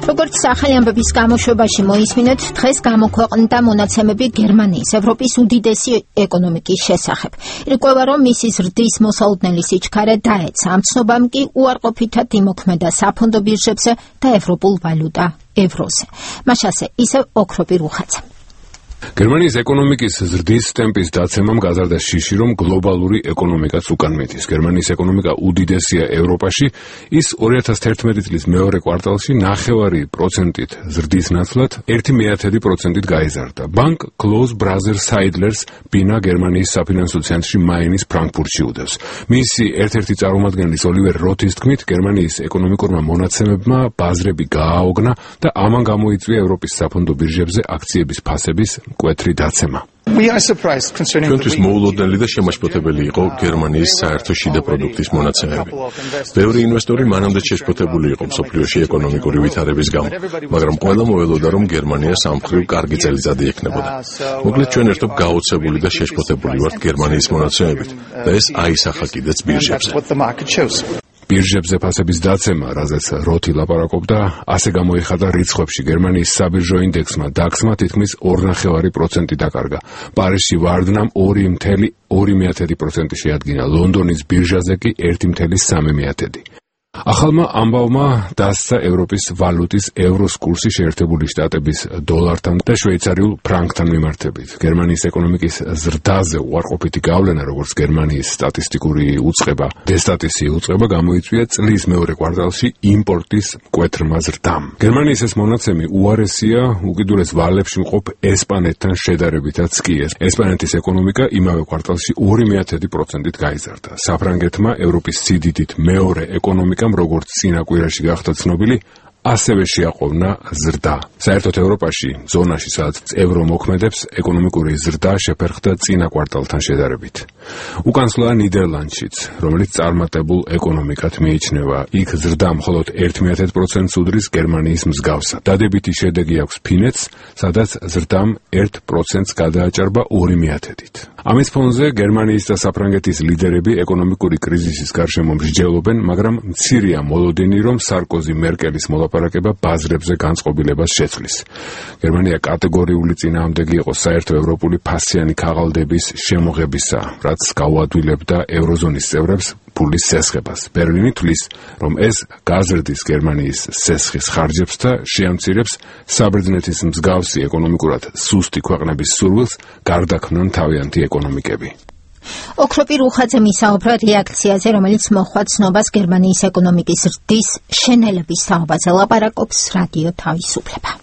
როგორც ახალი ამბების გამოშვებაში მოისმინეთ, დღეს გამოქვეყნდა მონაცემები გერმანიის, ევროპის უდიდესი ეკონომიკის შესახებ. ირკვევა, რომ მისი ზრდის მოსალოდნელი სიჩქარე დაეცა, ამ ცნობამ კი უარყოფითად იმოქმედა საფონდო ბირჟებზე და ევროპულ ვალუტა ევროზე. მაშასე ისევ ოქროპი რუხაძე. გერმანიის ეკონომიკის ზრდის ტემპის დაცემამ გაზარდა შიში, რომ გლობალური ეკონომიკაც უკან მიდის. გერმანიის ეკონომიკა უდიდესია ევროპაში, ის 2011 წლის მეორე კვარტალში 0.5%-ით ზრდის ნაცვლად 0.1%-ით გაიზარდა. ბანკ Close Brothers Seidlers ბინა გერმანიის საფინანსო ცენტრში მაინის ფრანკფურტში უდევს. მისი ერთ-ერთი წარმომადგენლის ოლივერ როთის თქმით, გერმანიის ეკონომიკურმა მონაცემებმა ბაზრები გააოგნა და ამან გამოიწვია ევროპის საფონდო ბირჟებზე აქციების ფასების მკვეთრი დაცემა. ჩვენთვის მოულოდნელი და შემაშფოთებელი იყო გერმანიის საერთო შიდა პროდუქტის მონაცემები. ბევრი ინვესტორი მანამდე შეშფოთებული იყო მსოფლიოში ეკონომიკური ვითარების გამო, მაგრამ ყველა მოელოდა, რომ გერმანია სამმხრივ კარგი წელიწადი ექნებოდა. მოკლედ ჩვენ ერთობ გაოცებული და შეშფოთებული ვართ გერმანიის მონაცემებით და ეს აისახა კიდეც ბირჟებზე. ბირჟებზე ფასების დაცემა, რაზეც როთი ლაპარაკობდა, ასე გამოიხადა რიცხვებში. გერმანიის საბირჟო ინდექსმა DAX-მა თითქმის 2.5% დაკარგა. პარიზში ვარდნამ 2.2% შეადგინა, ლონდონის ბირჟაზე კი 1.3%. ახალმა ამბავმა დასცა ევროპის ვალუტის ევროს კურსი შეერთებული შტატების დოლართან და შვეიცარიულ ფრანკთან მიმართებით. გერმანიის ეკონომიკის ზრდაზე უარყოფითი გავლენა, როგორც გერმანიის სტატისტიკური უწყება, დესტატისი უწყება, გამოიწვია წლის მეორე კვარტალში იმპორტის მკვეთრმა ზრდამ. გერმანიის ეს მონაცემი უარესია უკიდურეს ვალებში მყოფ ესპანეთთან შედარებითაც კი. ესპანეთის ეკონომიკა იმავე კვარტალში 2.1%-ით გაიზარდა. საფრანგეთმა ევროპის სიდიდით მეორე ეკონომიკამ, როგორც წინა კვირაში გახდა ცნობილი, ასევე შეაყოვნა ზრდა. საერთოდ ევროპაში, ზონაში, სადაც ევრო მოქმედებს, ეკონომიკური ზრდა შეფერხდა წინა კვარტალთან შედარებით. უკანსვლაა ნიდერლანდშიც, რომელიც წარმატებულ ეკონომიკად მიიჩნევა. იქ ზრდა მხოლოდ 0.1%-ს უდრის გერმანიის მსგავსად. დადებითი შედეგი აქვს ფინეთს, სადაც ზრდამ 1%-ს გადააჭარბა 2.1%-ით. ამის ფონზე გერმანიის და საფრანგეთის ლიდერები ეკონომიკური კრიზისის გარშემო მსჯელობენ, მაგრამ მცირეა მოლოდინი, რომ სარკოზი მერკელის მოლაპარაკება ბაზრებზე განწყობილებას შეცვლის. გერმანია კატეგორიული წინააღმდეგი იყო საერთო ევროპული ფასიანი ქაღალდების შემოღებისა, რაც გაუადვილებდა ევროზონის წევრებს ფულის სესხებას. ბერლინი თვლის, რომ ეს გაზრდის გერმანიის სესხის ხარჯებს და შეამცირებს საბერძნეთის მსგავსი ეკონომიკურად სუსტი ქვეყნების სურვილს გარდაქმნან თავიანთი ეკონომიკები. ოქროპი რუხაძე მისაუბრა რეაქციაზე, რომელიც მოჰყვა ცნობას გერმანიის ეკონომიკის ზრდის შენელების თაობაზე. ლაპარაკობს რადიო თავისუფლება.